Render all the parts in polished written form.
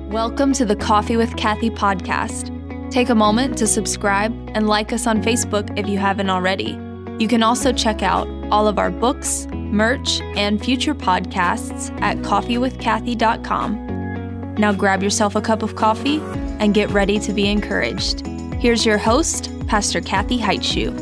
Welcome to the Coffee with Kathy podcast. Take a moment to subscribe and like us on Facebook if you haven't already. You can also check out all of our books, merch, and future podcasts at coffeewithkathy.com. Now grab yourself a cup of coffee and get ready to be encouraged. Here's your host, Pastor Kathy Heitschuh.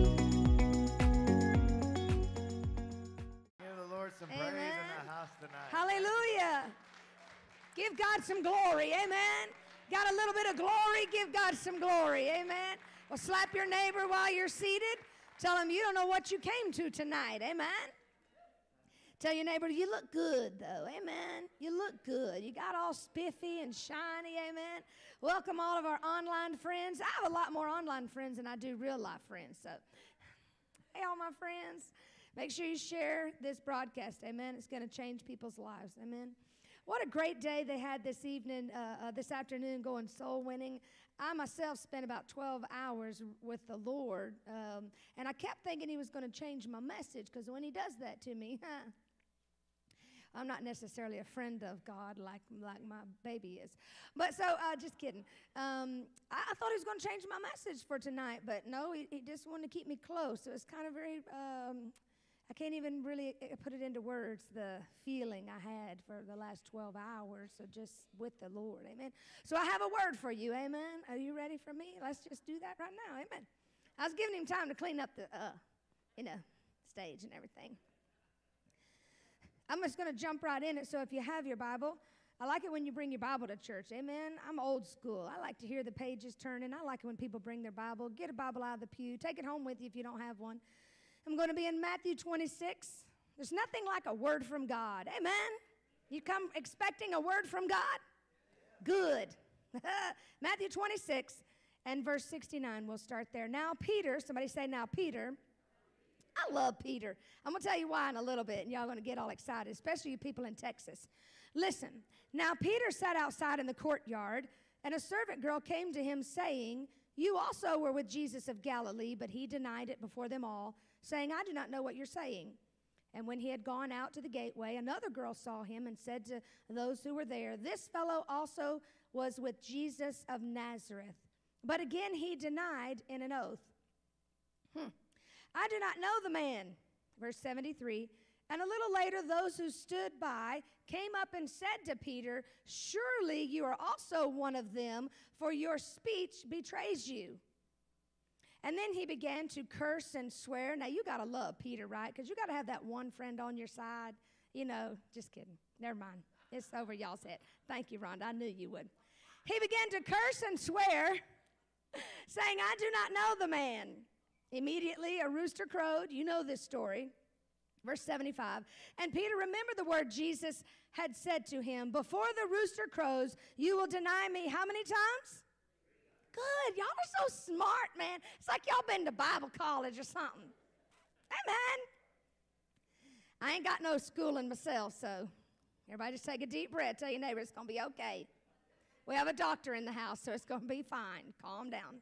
Give the Lord some praise in the house tonight. Hallelujah. Give God some glory. Amen. Got a little bit of glory? Give God some glory. Amen. Well, slap your neighbor while you're seated. Tell him you don't know what you came to tonight. Amen. Tell your neighbor, you look good, though. Amen. You look good. You got all spiffy and shiny. Amen. Welcome all of our online friends. I have a lot more online friends than I do real life friends. So, hey, all my friends. Make sure you share this broadcast, amen. It's going to change people's lives, amen. What a great day they had this afternoon going soul winning. I myself spent about 12 hours with the Lord, and I kept thinking he was going to change my message, because when he does that to me, I'm not necessarily a friend of God like my baby is. But so, just kidding. I thought he was going to change my message for tonight, but no, he just wanted to keep me close. So it's kind of very... I can't even really put it into words, the feeling I had for the last 12 hours, so just with the Lord, amen. So I have a word for you, amen. Are you ready for me? Let's just do that right now, amen. I was giving him time to clean up the, stage and everything. I'm just going to jump right in it, so if you have your Bible, I like it when you bring your Bible to church, amen. I'm old school. I like to hear the pages turning. I like it when people bring their Bible. Get a Bible out of the pew. Take it home with you if you don't have one. I'm going to be in Matthew 26. There's nothing like a word from God. Amen? You come expecting a word from God? Good. Matthew 26 and verse 69. We'll start there. Now Peter, somebody say now Peter. I love Peter. I'm going to tell you why in a little bit, and y'all are going to get all excited, especially you people in Texas. Listen. Now Peter sat outside in the courtyard, and a servant girl came to him saying, "You also were with Jesus of Galilee," but he denied it before them all, saying, "I do not know what you're saying." And when he had gone out to the gateway, another girl saw him and said to those who were there, "This fellow also was with Jesus of Nazareth." But again he denied in an oath, "I do not know the man." Verse 73, and a little later those who stood by came up and said to Peter, "Surely you are also one of them, for your speech betrays you." And then he began to curse and swear. Now, you got to love Peter, right? Because you got to have that one friend on your side. Just kidding. Never mind. It's over y'all's head. Thank you, Rhonda. I knew you would. He began to curse and swear, saying, "I do not know the man." Immediately, a rooster crowed. You know this story. Verse 75. And Peter remembered the word Jesus had said to him, "Before the rooster crows, you will deny me how many times?" Good. Y'all are so smart, man. It's like y'all been to Bible college or something. Amen. I ain't got no schooling myself, so everybody just take a deep breath. Tell your neighbor it's going to be okay. We have a doctor in the house, so it's going to be fine. Calm down.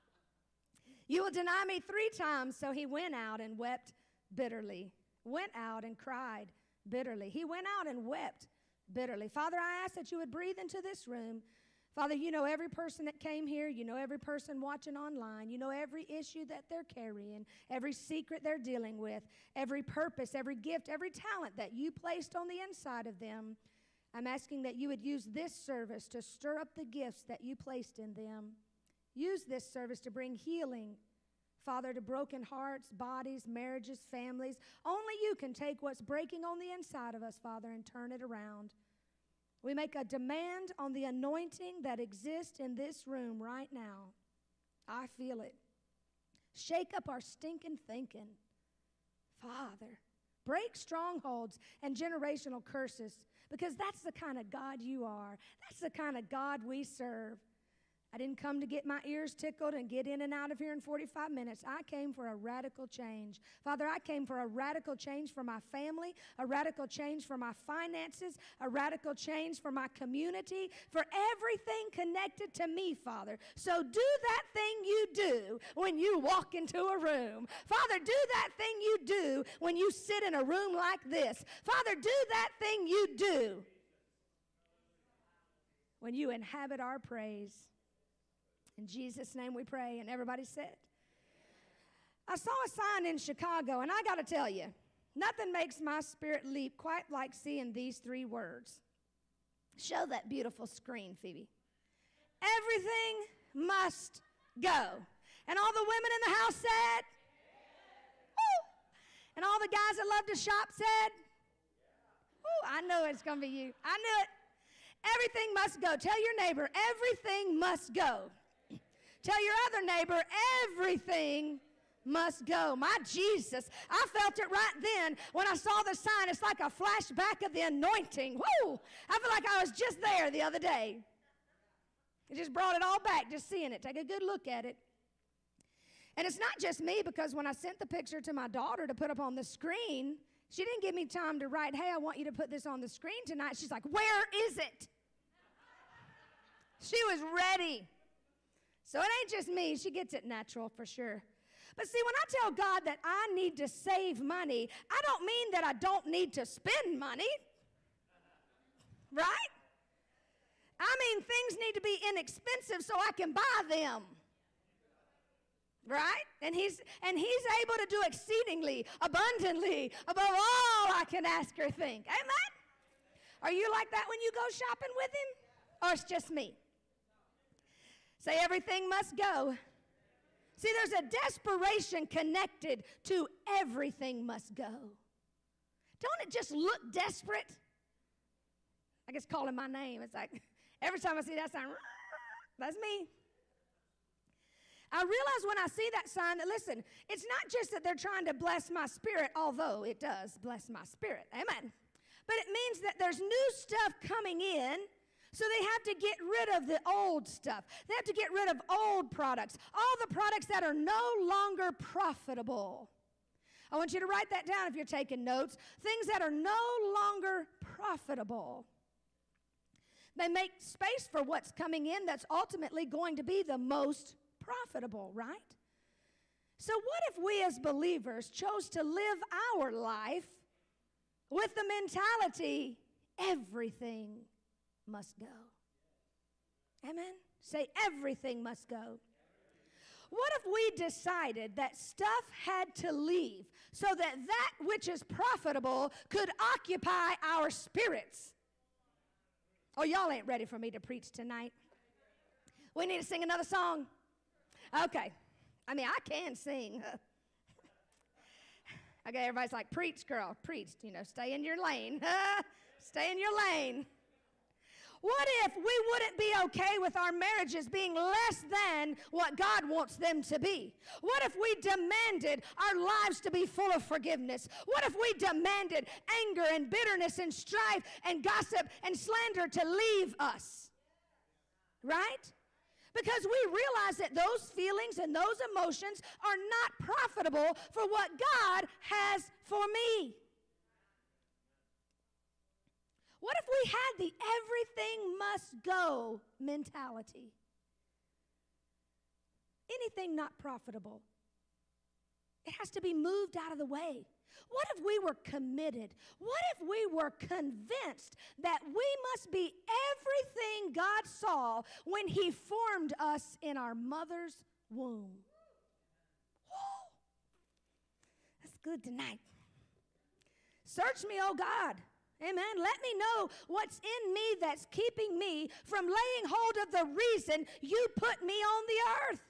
"You will deny me 3 times. So he went out and wept bitterly. Went out and cried bitterly. He went out and wept bitterly. Father, I ask that you would breathe into this room. Father, you know every person that came here. You know every person watching online. You know every issue that they're carrying, every secret they're dealing with, every purpose, every gift, every talent that you placed on the inside of them. I'm asking that you would use this service to stir up the gifts that you placed in them. Use this service to bring healing, Father, to broken hearts, bodies, marriages, families. Only you can take what's breaking on the inside of us, Father, and turn it around. We make a demand on the anointing that exists in this room right now. I feel it. Shake up our stinking thinking. Father, break strongholds and generational curses, because that's the kind of God you are. That's the kind of God we serve. I didn't come to get my ears tickled and get in and out of here in 45 minutes. I came for a radical change. Father, I came for a radical change for my family, a radical change for my finances, a radical change for my community, for everything connected to me, Father. So do that thing you do when you walk into a room. Father, do that thing you do when you sit in a room like this. Father, do that thing you do when you inhabit our praise. In Jesus' name we pray, and everybody said. I saw a sign in Chicago, and I got to tell you, nothing makes my spirit leap quite like seeing these 3 words. Show that beautiful screen, Phoebe. Everything must go. And all the women in the house said, woo. And all the guys that love to shop said, woo, I know it's going to be you. I knew it. Everything must go. Tell your neighbor, everything must go. Tell your other neighbor, everything must go. My Jesus, I felt it right then when I saw the sign. It's like a flashback of the anointing. Woo! I feel like I was just there the other day. It just brought it all back, just seeing it. Take a good look at it. And it's not just me, because when I sent the picture to my daughter to put up on the screen, she didn't give me time to write, hey, I want you to put this on the screen tonight. She's like, where is it? She was ready. So it ain't just me. She gets it natural for sure. But see, when I tell God that I need to save money, I don't mean that I don't need to spend money. Right? I mean things need to be inexpensive so I can buy them. Right? And he's able to do exceedingly, abundantly, above all I can ask or think. Amen? Are you like that when you go shopping with him? Or it's just me? Say everything must go. See, there's a desperation connected to everything must go. Don't it just look desperate? I guess calling my name. It's like every time I see that sign, that's me. I realize when I see that sign that, listen, it's not just that they're trying to bless my spirit, although it does bless my spirit. Amen. But it means that there's new stuff coming in. So they have to get rid of the old stuff. They have to get rid of old products, all the products that are no longer profitable. I want you to write that down if you're taking notes. Things that are no longer profitable. They make space for what's coming in that's ultimately going to be the most profitable, right? So what if we as believers chose to live our life with the mentality, everything must go? Amen? Say everything must go. What if we decided that stuff had to leave so that that which is profitable could occupy our spirits? Oh, y'all ain't ready for me to preach tonight. We need to sing another song. Okay. I mean, I can sing. Okay, everybody's like, preach, girl, preach. You know, stay in your lane. Stay in your lane. What if we wouldn't be okay with our marriages being less than what God wants them to be? What if we demanded our lives to be full of forgiveness? What if we demanded anger and bitterness and strife and gossip and slander to leave us? Right? Because we realize that those feelings and those emotions are not profitable for what God has for me. What if we had the everything must go mentality? Anything not profitable, it has to be moved out of the way. What if we were committed? What if we were convinced that we must be everything God saw when he formed us in our mother's womb? Whoa. That's good tonight. Search me, oh God. Amen. Let me know what's in me that's keeping me from laying hold of the reason you put me on the earth.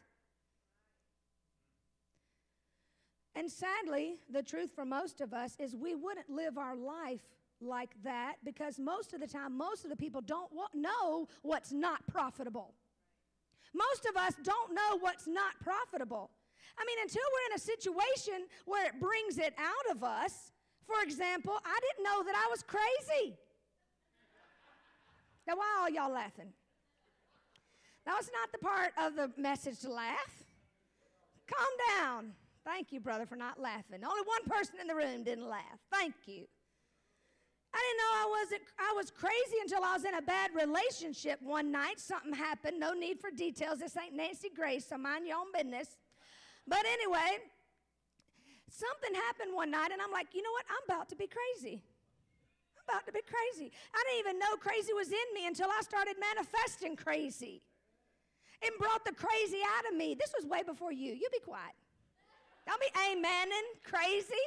And sadly, the truth for most of us is we wouldn't live our life like that because most of the time, most of the people don't know what's not profitable. Most of us don't know what's not profitable. I mean, until we're in a situation where it brings it out of us. For example, I didn't know that I was crazy. Now, why are y'all laughing? That was not the part of the message to laugh. Calm down. Thank you, brother, for not laughing. Only one person in the room didn't laugh. Thank you. I didn't know I was crazy until I was in a bad relationship one night. Something happened. No need for details. This ain't Nancy Grace, so mind your own business. But anyway, something happened one night, and I'm like, you know what? I'm about to be crazy. I'm about to be crazy. I didn't even know crazy was in me until I started manifesting crazy. It brought the crazy out of me. This was way before you. You be quiet. Don't be amening crazy.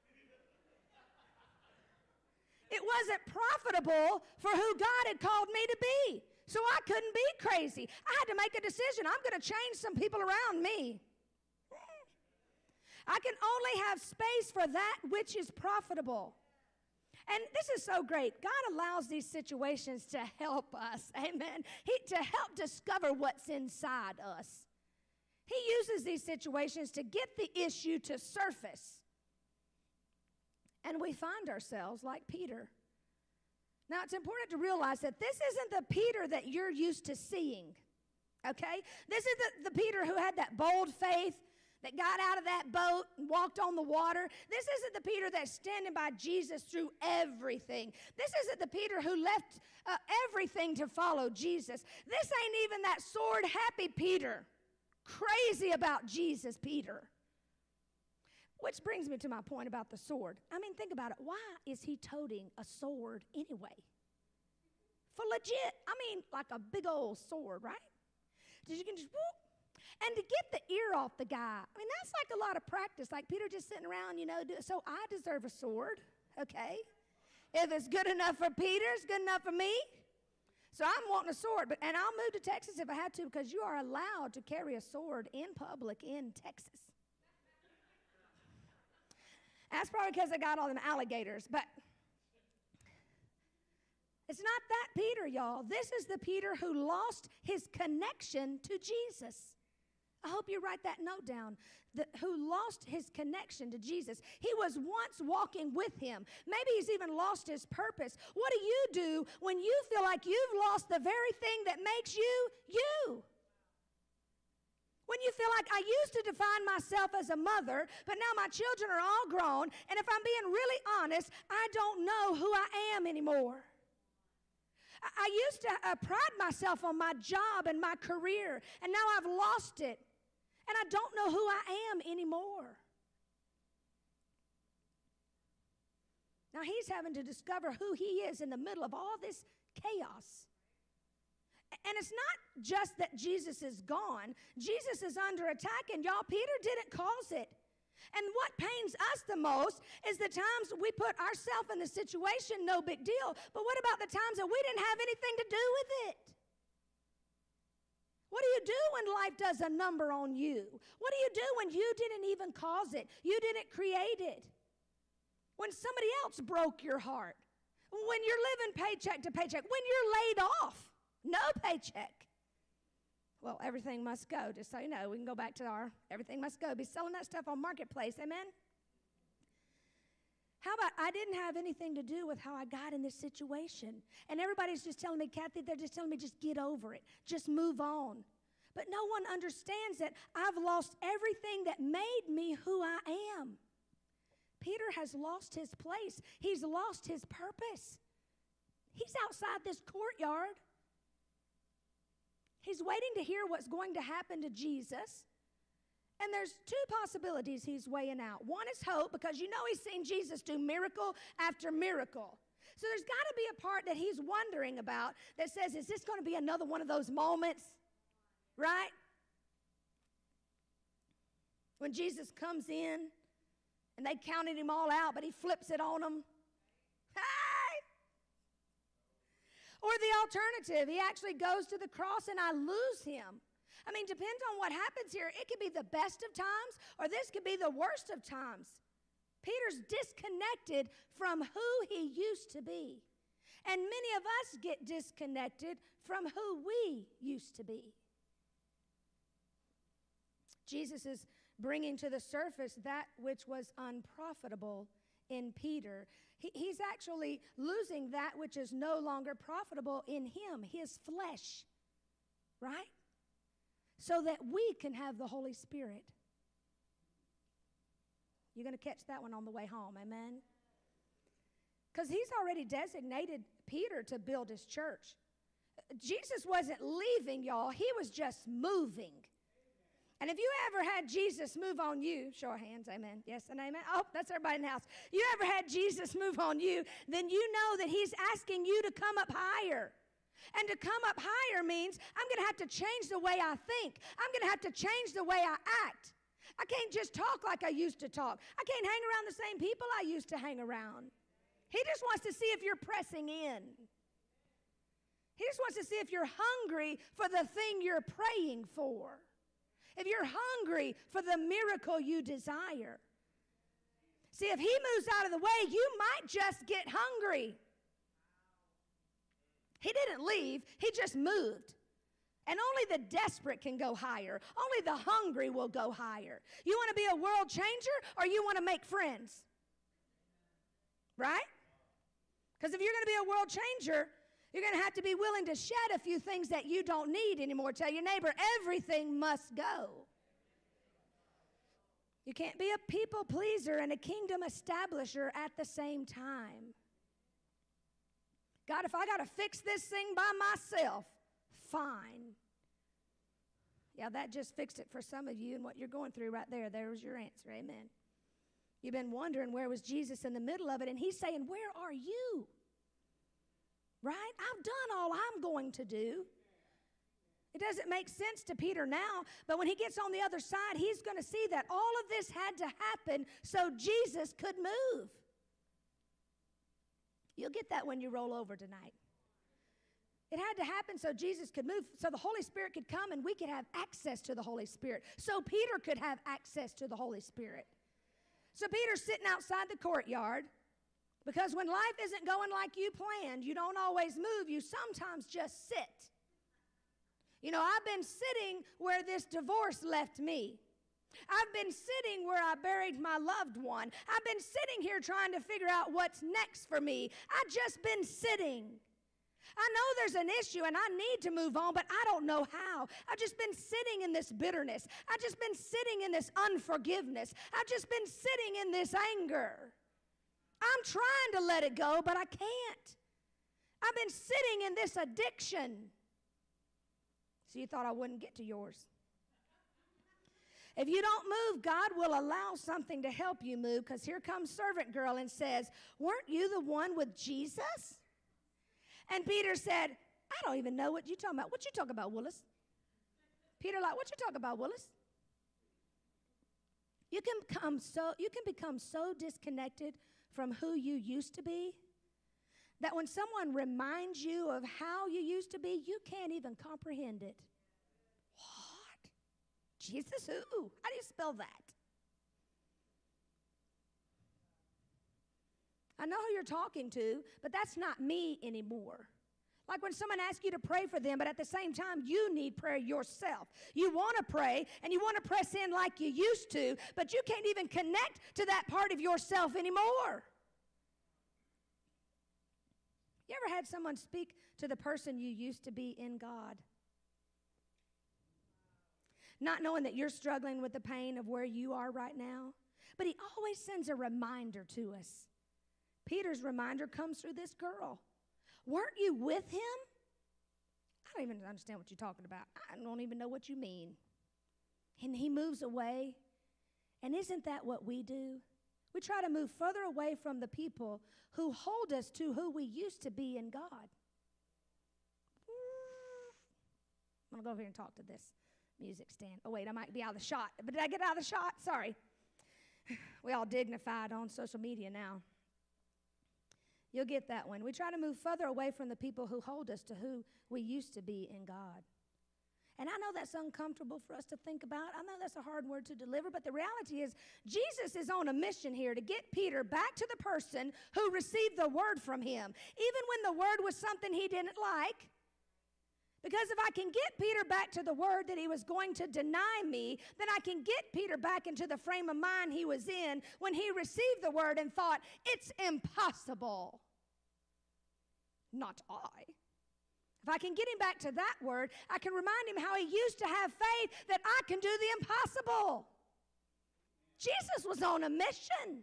It wasn't profitable for who God had called me to be. So I couldn't be crazy. I had to make a decision. I'm going to change some people around me. I can only have space for that which is profitable. And this is so great. God allows these situations to help us. Amen. To help discover what's inside us. He uses these situations to get the issue to surface. And we find ourselves like Peter. Now, it's important to realize that this isn't the Peter that you're used to seeing, okay? This is the Peter who had that bold faith, that got out of that boat and walked on the water. This isn't the Peter that's standing by Jesus through everything. This isn't the Peter who left everything to follow Jesus. This ain't even that sword-happy Peter, crazy about Jesus Peter. Which brings me to my point about the sword. I mean, think about it. Why is he toting a sword anyway? For legit. I mean, like a big old sword, right? You can just whoop. And to get the ear off the guy, I mean, that's like a lot of practice. Like Peter just sitting around, so I deserve a sword, okay? If it's good enough for Peter, it's good enough for me. So I'm wanting a sword. And I'll move to Texas if I had to, because you are allowed to carry a sword in public in Texas. That's probably because I got all them alligators, but it's not that Peter, y'all. This is the Peter who lost his connection to Jesus. I hope you write that note down. Who lost his connection to Jesus. He was once walking with him. Maybe he's even lost his purpose. What do when you feel like you've lost the very thing that makes you, you? When you feel like I used to define myself as a mother, but now my children are all grown, and if I'm being really honest, I don't know who I am anymore. I used to pride myself on my job and my career, and now I've lost it, and I don't know who I am anymore. Now he's having to discover who he is in the middle of all this chaos. And it's not just that Jesus is gone. Jesus is under attack, and y'all, Peter didn't cause it. And what pains us the most is the times we put ourselves in the situation, no big deal. But what about the times that we didn't have anything to do with it? What do you do when life does a number on you? What do you do when you didn't even cause it? You didn't create it. When somebody else broke your heart. When you're living paycheck to paycheck. When you're laid off. No paycheck. Well, everything must go, just so you know. We can go back to everything must go. Be selling that stuff on Marketplace, amen? How about I didn't have anything to do with how I got in this situation? And everybody's just telling me, Kathy, they're just telling me just get over it. Just move on. But no one understands that I've lost everything that made me who I am. Peter has lost his place. He's lost his purpose. He's outside this courtyard. He's waiting to hear what's going to happen to Jesus. And there's two possibilities he's weighing out. One is hope, because he's seen Jesus do miracle after miracle. So there's got to be a part that he's wondering about that says, is this going to be another one of those moments? Right? When Jesus comes in and they counted him all out, but he flips it on them. Or the alternative, he actually goes to the cross and I lose him. I mean, depends on what happens here. It could be the best of times, or this could be the worst of times. Peter's disconnected from who he used to be. And many of us get disconnected from who we used to be. Jesus is bringing to the surface that which was unprofitable in Peter. He's actually losing that which is no longer profitable in him, his flesh, right? So that we can have the Holy Spirit. You're going to catch that one on the way home, amen? Because he's already designated Peter to build his church. Jesus wasn't leaving, y'all. He was just moving. And if you ever had Jesus move on you, show of hands, amen. Yes and amen. Oh, that's everybody in the house. You ever had Jesus move on you, then you know that he's asking you to come up higher. And to come up higher means I'm going to have to change the way I think. I'm going to have to change the way I act. I can't just talk like I used to talk. I can't hang around the same people I used to hang around. He just wants to see if you're pressing in. He just wants to see if you're hungry for the thing you're praying for. If you're hungry for the miracle you desire. See, if he moves out of the way, you might just get hungry. He didn't leave, he just moved. And only the desperate can go higher. Only the hungry will go higher. You want to be a world changer or you want to make friends? Right? Because if you're going to be a world changer, you're going to have to be willing to shed a few things that you don't need anymore. Tell your neighbor, everything must go. You can't be a people pleaser and a kingdom establisher at the same time. God, if I got to fix this thing by myself, fine. Yeah, that just fixed it for some of you and what you're going through right there. There was your answer. Amen. You've been wondering where was Jesus in the middle of it, and he's saying, where are you? Right? I've done all I'm going to do. It doesn't make sense to Peter now, but when he gets on the other side, he's going to see that all of this had to happen so Jesus could move. You'll get that when you roll over tonight. It had to happen so Jesus could move, so the Holy Spirit could come and we could have access to the Holy Spirit, so Peter could have access to the Holy Spirit. So Peter's sitting outside the courtyard. Because when life isn't going like you planned, you don't always move. You sometimes just sit. You know, I've been sitting where this divorce left me. I've been sitting where I buried my loved one. I've been sitting here trying to figure out what's next for me. I've just been sitting. I know there's an issue and I need to move on, but I don't know how. I've just been sitting in this bitterness. I've just been sitting in this unforgiveness. I've just been sitting in this anger. I'm trying to let it go, but I can't. I've been sitting in this addiction. So you thought I wouldn't get to yours. If you don't move, God will allow something to help you move, because here comes servant girl and says, weren't you the one with Jesus? And Peter said, I don't even know what you're talking about. What you talking about, Willis? Peter like, what you talking about, Willis? You can become so disconnected from who you used to be that when someone reminds you of how you used to be, you can't even comprehend it. What? Jesus who? How do you spell that? I know who you're talking to, but that's not me anymore. Like when someone asks you to pray for them, but at the same time, you need prayer yourself. You want to pray, and you want to press in like you used to, but you can't even connect to that part of yourself anymore. You ever had someone speak to the person you used to be in God? Not knowing that you're struggling with the pain of where you are right now, but he always sends a reminder to us. Peter's reminder comes through this girl. Weren't you with him? I don't even understand what you're talking about. I don't even know what you mean. And he moves away. And isn't that what we do? We try to move further away from the people who hold us to who we used to be in God. I'm going to go over here and talk to this music stand. Oh, wait, I might be out of the shot. But did I get out of the shot? Sorry. We all dignified on social media now. You'll get that one. We try to move further away from the people who hold us to who we used to be in God. And I know that's uncomfortable for us to think about. I know that's a hard word to deliver, but the reality is Jesus is on a mission here to get Peter back to the person who received the word from him, even when the word was something he didn't like. Because if I can get Peter back to the word that he was going to deny me, then I can get Peter back into the frame of mind he was in when he received the word and thought, it's impossible. Not I. If I can get him back to that word, I can remind him how he used to have faith that I can do the impossible. Jesus was on a mission.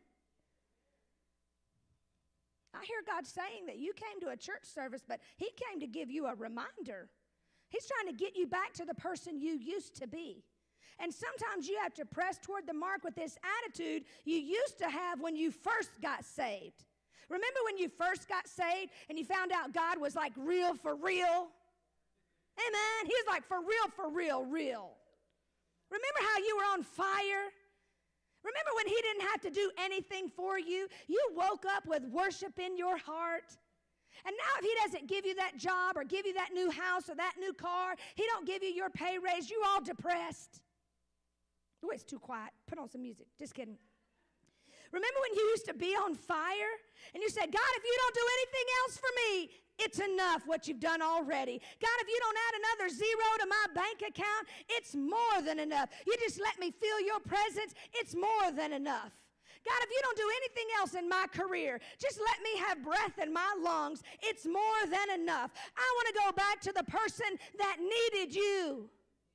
I hear God saying that you came to a church service, but he came to give you a reminder. He's trying to get you back to the person you used to be. And sometimes you have to press toward the mark with this attitude you used to have when you first got saved. Remember when you first got saved and you found out God was like real for real? Amen. He was like for real, real. Remember how you were on fire? Remember when he didn't have to do anything for you? You woke up with worship in your heart. And now if he doesn't give you that job or give you that new house or that new car, he don't give you your pay raise, you're all depressed. Oh, it's too quiet. Put on some music. Just kidding. Remember when you used to be on fire and you said, God, if you don't do anything else for me, it's enough what you've done already. God, if you don't add another zero to my bank account, it's more than enough. You just let me feel your presence, it's more than enough. God, if you don't do anything else in my career, just let me have breath in my lungs, it's more than enough. I want to go back to the person that needed you.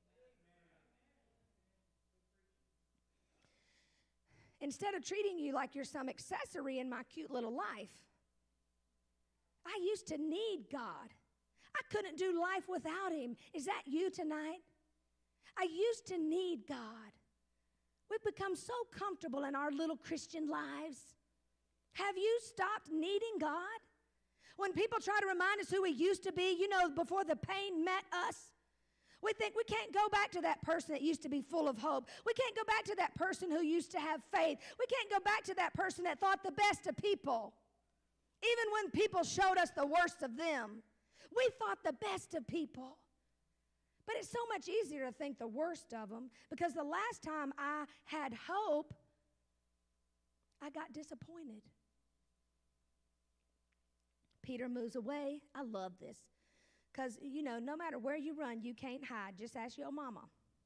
Instead of treating you like you're some accessory in my cute little life. I used to need God. I couldn't do life without him. Is that you tonight? I used to need God. We've become so comfortable in our little Christian lives. Have you stopped needing God? When people try to remind us who we used to be, before the pain met us, we think we can't go back to that person that used to be full of hope. We can't go back to that person who used to have faith. We can't go back to that person that thought the best of people. Even when people showed us the worst of them, we thought the best of people. But it's so much easier to think the worst of them because the last time I had hope, I got disappointed. Peter moves away. I love this because, no matter where you run, you can't hide. Just ask your mama.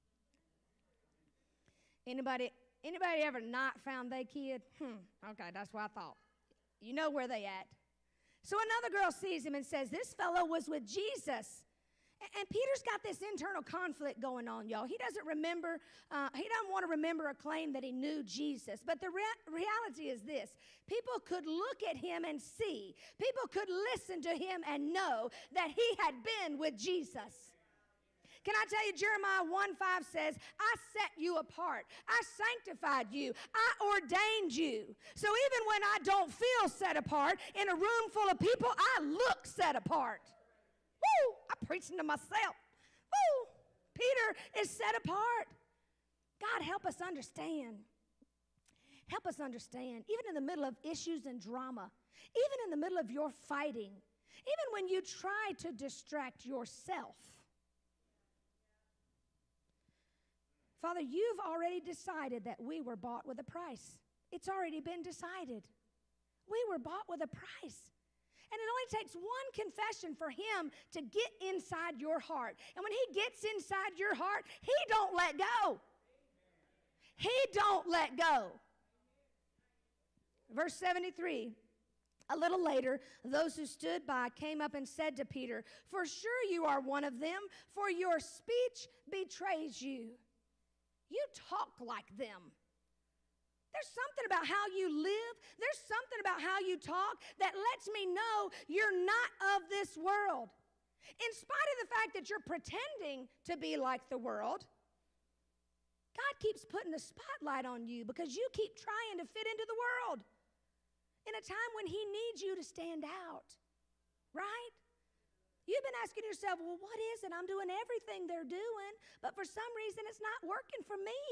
Anybody ever not found their kid? Okay, that's what I thought. You know where they at. So another girl sees him and says, this fellow was with Jesus. And Peter's got this internal conflict going on, y'all. He doesn't want to remember or claim that he knew Jesus. But the reality is this. People could look at him and see. People could listen to him and know that he had been with Jesus. Can I tell you, Jeremiah 1:5 says, I set you apart. I sanctified you. I ordained you. So even when I don't feel set apart, in a room full of people, I look set apart. Woo! I'm preaching to myself. Woo! Peter is set apart. God, help us understand. Help us understand. Even in the middle of issues and drama, even in the middle of your fighting, even when you try to distract yourself, Father, you've already decided that we were bought with a price. It's already been decided. We were bought with a price. And it only takes one confession for him to get inside your heart. And when he gets inside your heart, he don't let go. He don't let go. Verse 73, a little later, those who stood by came up and said to Peter, for sure you are one of them, for your speech betrays you. You talk like them. There's something about how you live. There's something about how you talk that lets me know you're not of this world. In spite of the fact that you're pretending to be like the world, God keeps putting the spotlight on you because you keep trying to fit into the world in a time when he needs you to stand out, right? You've been asking yourself, well, what is it? I'm doing everything they're doing, but for some reason it's not working for me.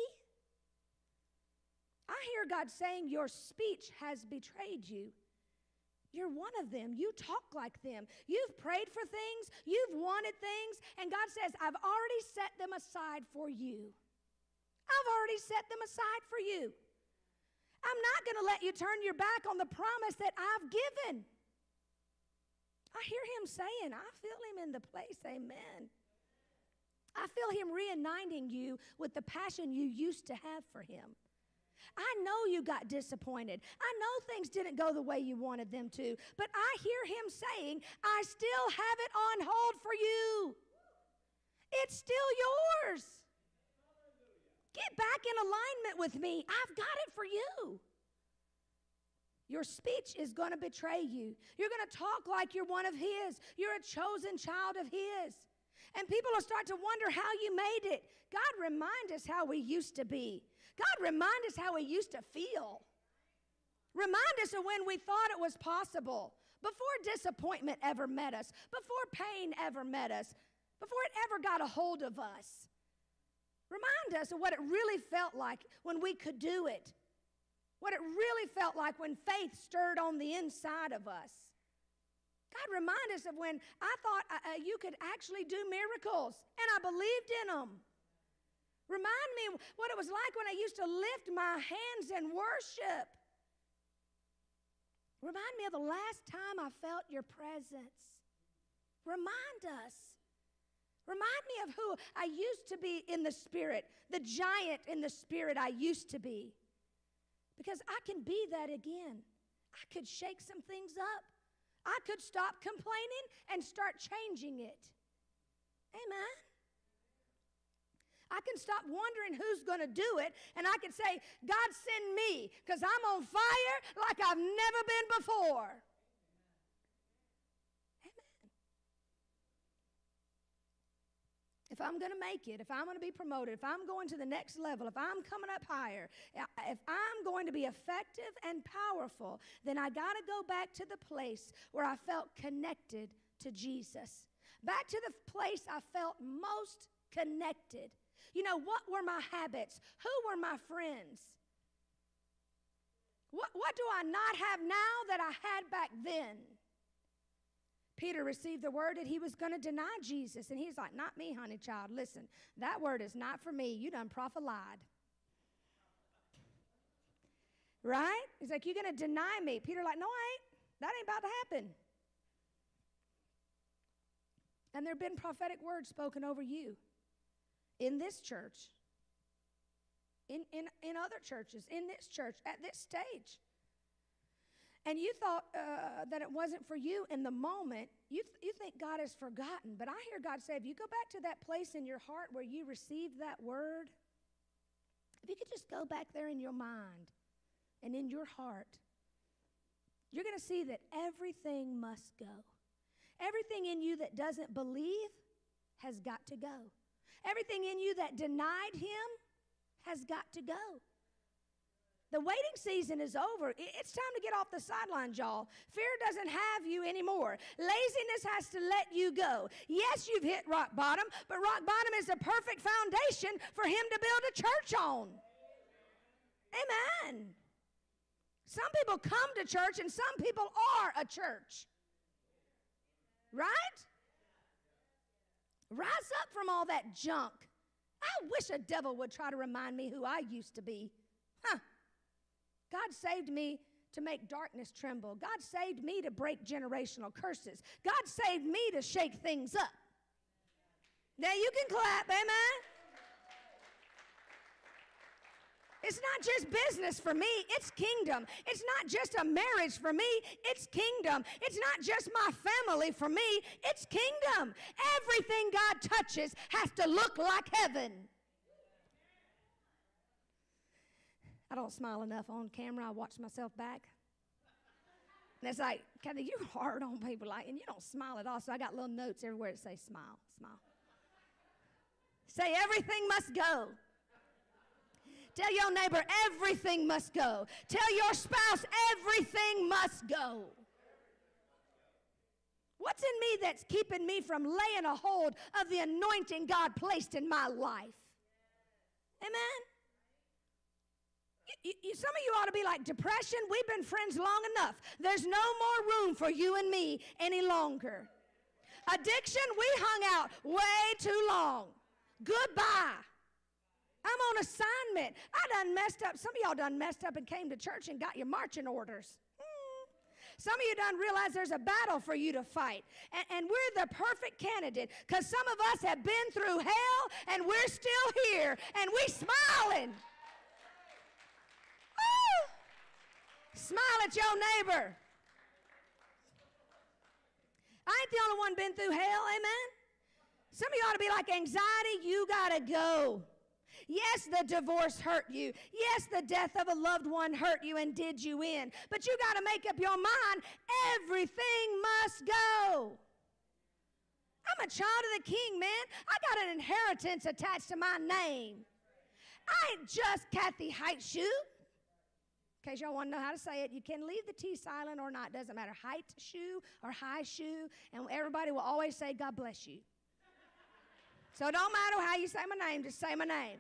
I hear God saying your speech has betrayed you. You're one of them. You talk like them. You've prayed for things. You've wanted things. And God says, I've already set them aside for you. I've already set them aside for you. I'm not going to let you turn your back on the promise that I've given. I hear him saying, I feel him in the place, amen. I feel him reuniting you with the passion you used to have for him. I know you got disappointed. I know things didn't go the way you wanted them to, but I hear him saying, I still have it on hold for you. It's still yours. Get back in alignment with me. I've got it for you. Your speech is going to betray you. You're going to talk like you're one of his. You're a chosen child of his. And people will start to wonder how you made it. God, remind us how we used to be. God, remind us how we used to feel. Remind us of when we thought it was possible, before disappointment ever met us, before pain ever met us, before it ever got a hold of us. Remind us of what it really felt like when we could do it, what it really felt like when faith stirred on the inside of us. God, remind us of when I thought you could actually do miracles, and I believed in them. Remind me what it was like when I used to lift my hands in worship. Remind me of the last time I felt your presence. Remind us. Remind me of who I used to be in the Spirit, the giant in the Spirit I used to be. Because I can be that again. I could shake some things up. I could stop complaining and start changing it. Amen. I can stop wondering who's going to do it, and I can say, God, send me, because I'm on fire like I've never been before. Amen. If I'm going to make it, if I'm going to be promoted, if I'm going to the next level, if I'm coming up higher, if I'm going to be effective and powerful, then I got to go back to the place where I felt connected to Jesus. Back to the place I felt most connected. You know, what were my habits? Who were my friends? What do I not have now that I had back then? Peter received the word that he was going to deny Jesus. And he's like, not me, honey child. Listen, that word is not for me. You done prophelied. Right? He's like, you're going to deny me. Peter like, no, I ain't. That ain't about to happen. And there have been prophetic words spoken over you. In this church, in other churches, in this church, at this stage. And you thought that it wasn't for you in the moment. You think God has forgotten. But I hear God say, if you go back to that place in your heart where you received that word, if you could just go back there in your mind and in your heart, you're going to see that everything must go. Everything in you that doesn't believe has got to go. Everything in you that denied him has got to go. The waiting season is over. It's time to get off the sidelines, y'all. Fear doesn't have you anymore. Laziness has to let you go. Yes, you've hit rock bottom, but rock bottom is the perfect foundation for him to build a church on. Amen. Some people come to church and some people are a church. Right? Rise up from all that junk. I wish a devil would try to remind me who I used to be. God saved me to make darkness tremble. God saved me to break generational curses. God saved me to shake things up. Now you can clap, amen? It's not just business for me, it's kingdom. It's not just a marriage for me, it's kingdom. It's not just my family for me, it's kingdom. Everything God touches has to look like heaven. I don't smile enough on camera. I watch myself back. And it's like, Kathy, you're hard on people, like, and you don't smile at all. So I got little notes everywhere that say smile, smile. Say everything must go. Tell your neighbor, everything must go. Tell your spouse, everything must go. What's in me that's keeping me from laying a hold of the anointing God placed in my life? Amen? Some of you ought to be like, depression, we've been friends long enough. There's no more room for you and me any longer. Addiction, we hung out way too long. Goodbye. I'm on assignment. I done messed up. Some of y'all done messed up and came to church and got your marching orders. Some of you done realize there's a battle for you to fight. And we're the perfect candidate because some of us have been through hell and we're still here and we smiling. Woo! Smile at your neighbor. I ain't the only one been through hell, amen? Some of you ought to be like, anxiety, you got to go. Yes, the divorce hurt you. Yes, the death of a loved one hurt you and did you in. But you got to make up your mind, everything must go. I'm a child of the King, man. I got an inheritance attached to my name. I ain't just Kathy Height Shoe. In case y'all want to know how to say it, you can leave the T silent or not. Doesn't matter. Height Shoe or High Shoe. And everybody will always say, God bless you. So it don't matter how you say my name. Just say my name.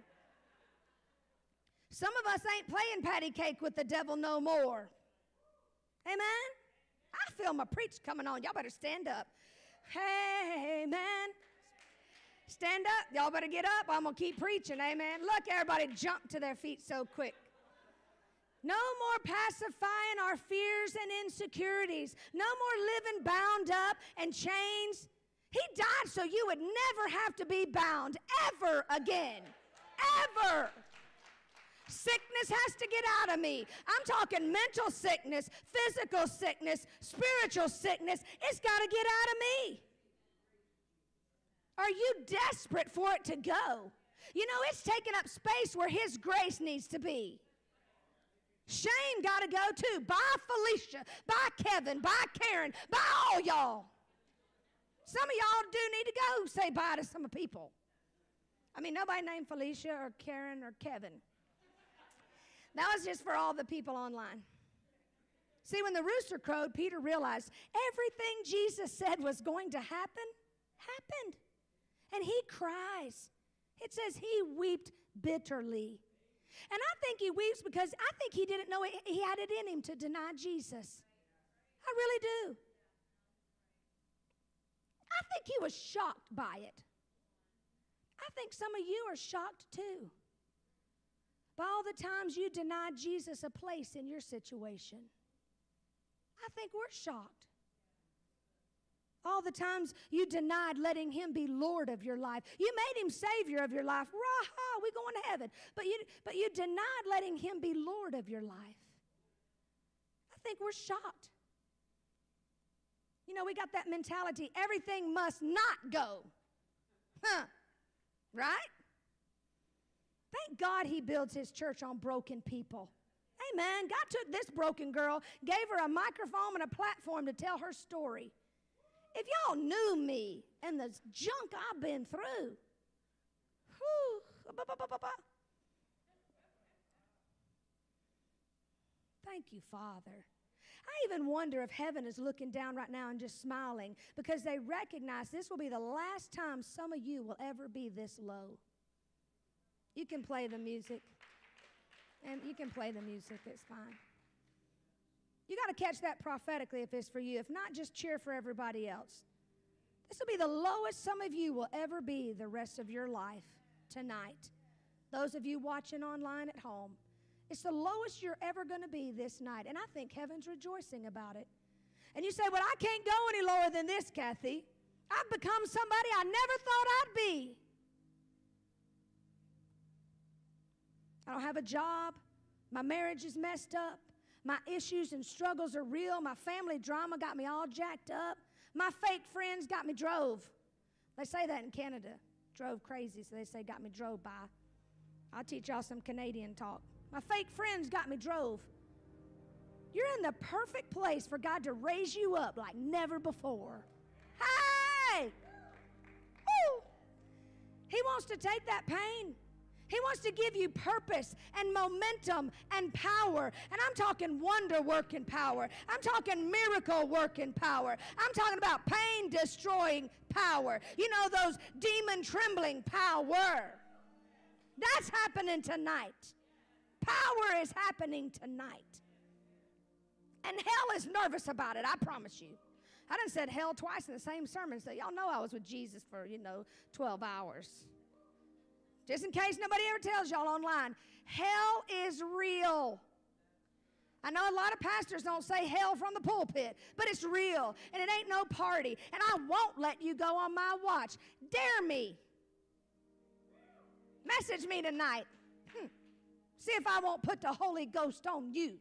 Some of us ain't playing patty cake with the devil no more. Amen? I feel my preach coming on. Y'all better stand up. Hey, man. Stand up. Y'all better get up. I'm going to keep preaching. Amen. Look, everybody jump to their feet so quick. No more pacifying our fears and insecurities. No more living bound up and chains. He died so you would never have to be bound ever again. Ever. Sickness has to get out of me. I'm talking mental sickness, physical sickness, spiritual sickness. It's got to get out of me. Are you desperate for it to go? You know, it's taking up space where His grace needs to be. Shame got to go too. Bye, Felicia. Bye, Kevin. Bye, Karen. Bye, all y'all. Some of y'all do need to go say bye to some people. I mean, nobody named Felicia or Karen or Kevin. That was just for all the people online. See, when the rooster crowed, Peter realized everything Jesus said was going to happen, happened. And he cries. It says he wept bitterly. And I think he weeps because I think he didn't know he had it in him to deny Jesus. I really do. I think he was shocked by it. I think some of you are shocked too. By all the times you denied Jesus a place in your situation. I think we're shocked. All the times you denied letting Him be Lord of your life. You made Him Savior of your life. Rah-ha, we're going to heaven. But you denied letting Him be Lord of your life. I think we're shocked. You know, we got that mentality, everything must not go. Huh, right? Thank God He builds His church on broken people. Amen. God took this broken girl, gave her a microphone and a platform to tell her story. If y'all knew me and the junk I've been through, thank you, Father. I even wonder if heaven is looking down right now and just smiling because they recognize this will be the last time some of you will ever be this low. You can play the music. And you can play the music. It's fine. You got to catch that prophetically if it's for you. If not, just cheer for everybody else. This will be the lowest some of you will ever be the rest of your life tonight. Those of you watching online at home. It's the lowest you're ever going to be this night. And I think heaven's rejoicing about it. And you say, well, I can't go any lower than this, Kathy. I've become somebody I never thought I'd be. I don't have a job. My marriage is messed up. My issues and struggles are real. My family drama got me all jacked up. My fake friends got me drove. They say that in Canada. Drove crazy, so they say got me drove by. I'll teach y'all some Canadian talk. My fake friends got me drove. You're in the perfect place for God to raise you up like never before. Hey! Woo! He wants to take that pain. He wants to give you purpose and momentum and power. And I'm talking wonder-working power. I'm talking miracle-working power. I'm talking about pain-destroying power. You know, those demon-trembling power. That's happening tonight. Power is happening tonight. And hell is nervous about it, I promise you. I done said hell twice in the same sermon, so y'all know I was with Jesus for, 12 hours. Just in case nobody ever tells y'all online, hell is real. I know a lot of pastors don't say hell from the pulpit, but it's real, and it ain't no party, and I won't let you go on my watch. Dare me. Message me tonight. See if I won't put the Holy Ghost on you.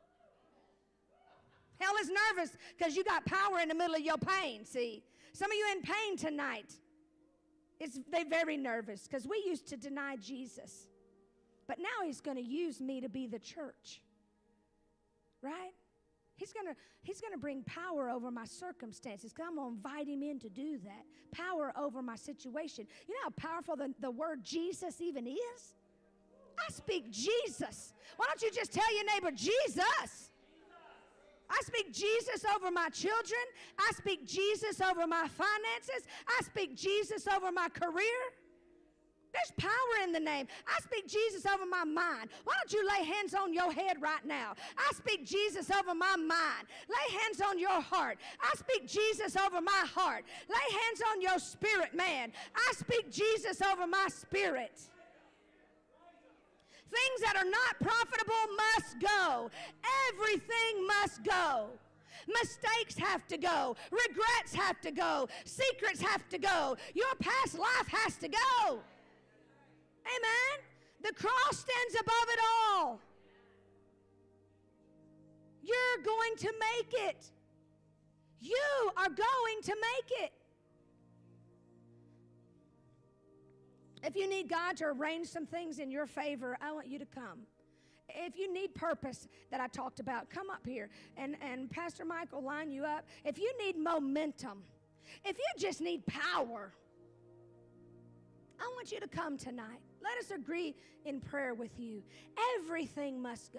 Hell is nervous because you got power in the middle of your pain, see. Some of you in pain tonight. They're very nervous because we used to deny Jesus. But now He's going to use me to be the church. Right? He's gonna bring power over my circumstances. I'm going to invite him in to do that. Power over my situation. You know how powerful the word Jesus even is? I speak Jesus. Why don't you just tell your neighbor, Jesus? I speak Jesus over my children. I speak Jesus over my finances. I speak Jesus over my career. There's power in the name. I speak Jesus over my mind. Why don't you lay hands on your head right now? I speak Jesus over my mind. Lay hands on your heart. I speak Jesus over my heart. Lay hands on your spirit, man. I speak Jesus over my spirit. Things that are not profitable must go. Everything must go. Mistakes have to go. Regrets have to go. Secrets have to go. Your past life has to go. Amen? The cross stands above it all. You're going to make it. You are going to make it. If you need God to arrange some things in your favor, I want you to come. If you need purpose that I talked about, come up here and Pastor Mike will line you up. If you need momentum, if you just need power, I want you to come tonight. Let us agree in prayer with you. Everything must go.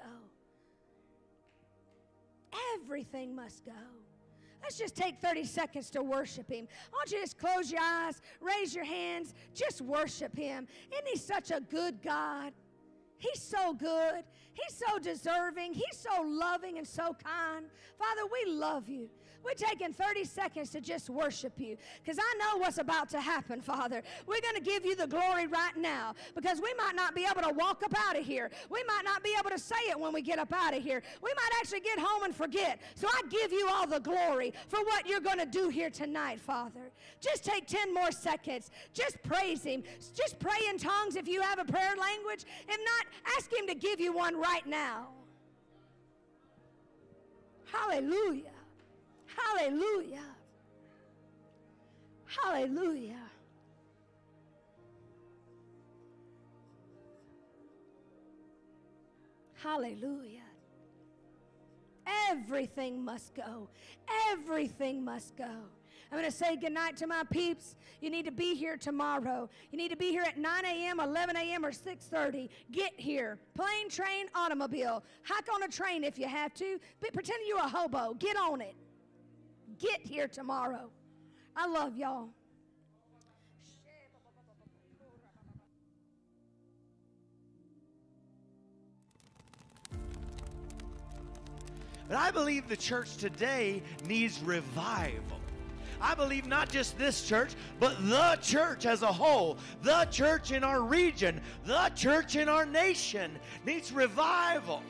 Everything must go. Let's just take 30 seconds to worship him. I want you to just close your eyes, raise your hands, just worship him. Isn't he such a good God? He's so good. He's so deserving. He's so loving and so kind. Father, we love you. We're taking 30 seconds to just worship you because I know what's about to happen, Father. We're going to give you the glory right now because we might not be able to walk up out of here. We might not be able to say it when we get up out of here. We might actually get home and forget. So I give you all the glory for what you're going to do here tonight, Father. Just take 10 more seconds. Just praise him. Just pray in tongues if you have a prayer language. If not, ask him to give you one right now. Hallelujah. Hallelujah. Hallelujah. Hallelujah. Everything must go. Everything must go. I'm going to say goodnight to my peeps. You need to be here tomorrow. You need to be here at 9 a.m., 11 a.m., or 6:30. Get here. Plane, train, automobile. Hike on a train if you have to. Pretend you're a hobo. Get on it. Get here tomorrow. I love y'all. But I believe the church today needs revival. I believe not just this church, but the church as a whole, the church in our region, the church in our nation needs revival.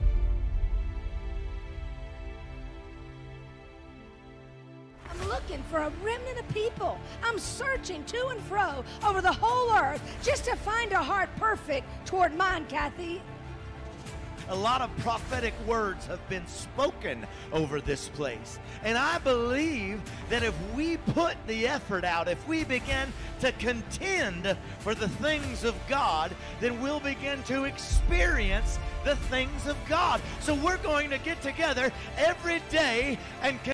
I'm looking for a remnant of people. I'm searching to and fro over the whole earth just to find a heart perfect toward mine, Kathy. A lot of prophetic words have been spoken over this place. And I believe that if we put the effort out, if we begin to contend for the things of God, then we'll begin to experience the things of God. So we're going to get together every day and